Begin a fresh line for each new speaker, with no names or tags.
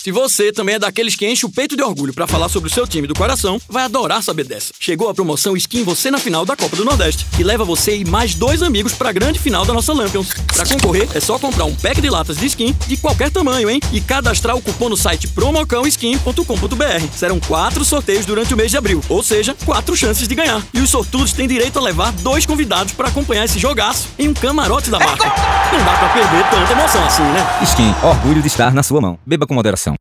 Se você também é daqueles que enche o peito de orgulho pra falar sobre o seu time do coração, vai adorar saber dessa. Chegou a promoção Skin Você na final da Copa do Nordeste, que leva você e mais 2 amigos pra grande final da nossa Lampions. Pra concorrer, é só comprar um pack de latas de skin de qualquer tamanho, hein? E cadastrar o cupom no site promocãoskin.com.br. Serão 4 sorteios durante o mês de abril, ou seja, 4 chances de ganhar. E os sortudos têm direito a levar 2 convidados pra acompanhar esse jogaço em um camarote da marca. Não dá pra perder tanta emoção assim, né?
Skin, orgulho de estar na sua mão. Beba com moderação.